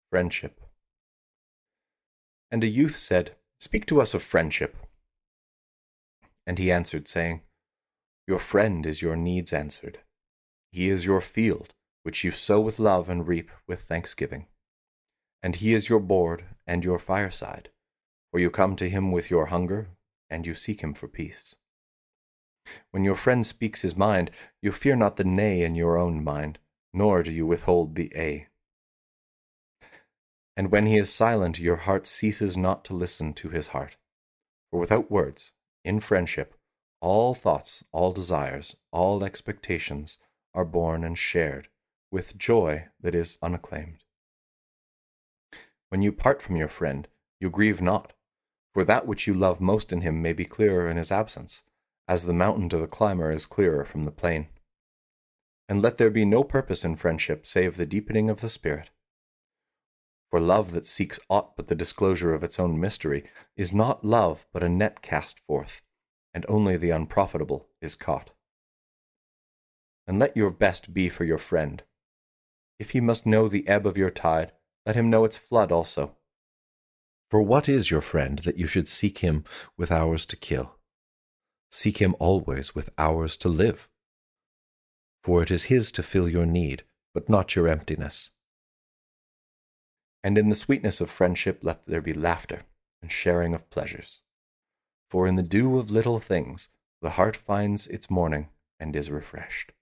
Friendship. And a youth said, "Speak to us of friendship." And he answered, saying, "Your friend is your needs answered. He is your field, which you sow with love and reap with thanksgiving. And he is your board and your fireside, for you come to him with your hunger, and you seek him for peace. When your friend speaks his mind, you fear not the nay in your own mind, nor do you withhold the a. And when he is silent, your heart ceases not to listen to his heart. For without words, in friendship, all thoughts, all desires, all expectations are born and shared with joy that is unacclaimed. When you part from your friend, you grieve not, for that which you love most in him may be clearer in his absence, as the mountain to the climber is clearer from the plain. And let there be no purpose in friendship save the deepening of the spirit. For love that seeks aught but the disclosure of its own mystery is not love but a net cast forth, and only the unprofitable is caught. And let your best be for your friend. If he must know the ebb of your tide, let him know its flood also. For what is your friend that you should seek him with hours to kill? Seek him always with hours to live. For it is his to fill your need, but not your emptiness. And in the sweetness of friendship let there be laughter and sharing of pleasures. For in the dew of little things the heart finds its morning and is refreshed.